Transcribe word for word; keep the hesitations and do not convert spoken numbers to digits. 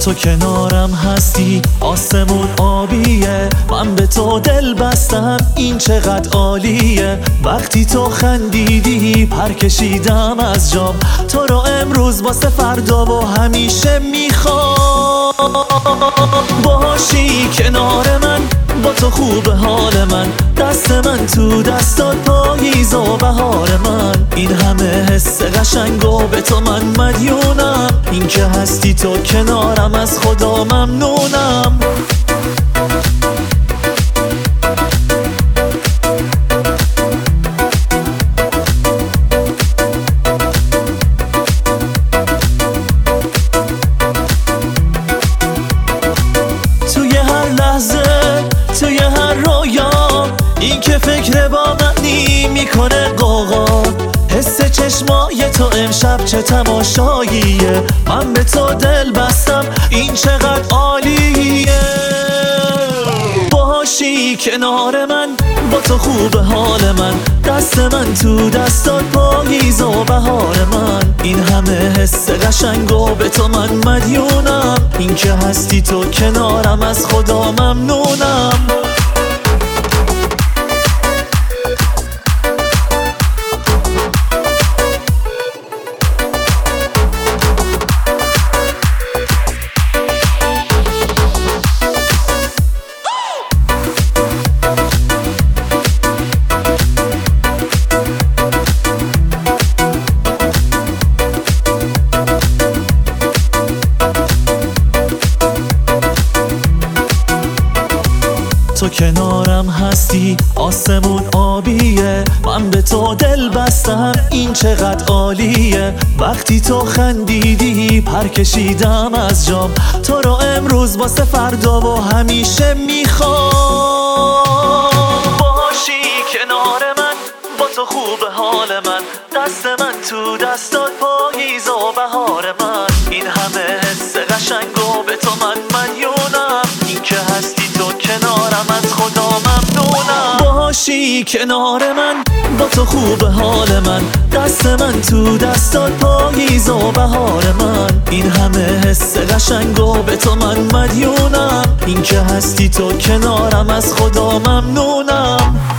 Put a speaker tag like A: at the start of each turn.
A: تو کنارم هستی آسمون آبیه، من به تو دل بستم این چقدر عالیه. وقتی تو خندیدی پر کشیدم از جام، تو رو امروز واسه فردا و همیشه میخوام. باشی کنار من، با تو خوب حال من، دست من تو دستات پاییز و بهار من. این همه حس قشنگ و به تو من مدیونم، این که هستی تو کنارم از خدا ممنونم. توی هر لحظه، توی هر رویا، این که فکر با منی میکنه قاقا. حس چشمای تو امشب چه تماشاییه، من به تو دل بستم این چقدر عالیه. باشی کنار من، با تو خوب حال من، دست من تو دستات پاییز و بهار من. این همه حس قشنگ و به تو من مدیونم، این که هستی تو کنارم از خدا ممنونم. تو کنارم هستی آسمون آبیه، من به تو دل بستم این چقدر عالیه. وقتی تو خندیدی پر کشیدم از جام، تو رو امروز واسه فردا و همیشه میخوام. باشی کنار من، با تو خوب حال من، دست من تو دستات پاییز و بهار من. این همه حس قشنگ و به تو من مدیونم، این که هستی تو کنارم از خدا ممنونم. باشی کنار من، با تو خوب حال من، دست من تو دستات پاییز و بهار من. این همه حس قشنگ و به تو من مدیونم، این که هستی تو کنارم از خدا ممنونم.